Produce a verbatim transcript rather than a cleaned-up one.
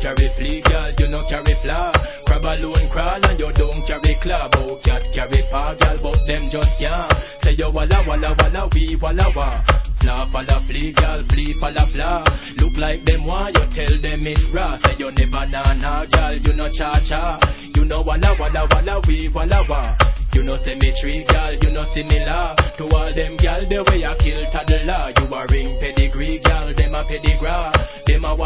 carry flea, girl, you no carry flaw. Crab alone crawl and you don't carry claw. Bow cat carry paw, girl, but them just can't. Say you walla walla walla, we walla walla. Fla falla flee, girl, flee falla fla. Look like them want, you tell them it's raw. Say you never nah nah, girl, you no cha cha. You know walla walla walla, we walla walla. You know symmetry, girl, you know similar to all them girl the way I kill toddler. You a ring pedigree, girl, them a pedigree. Them a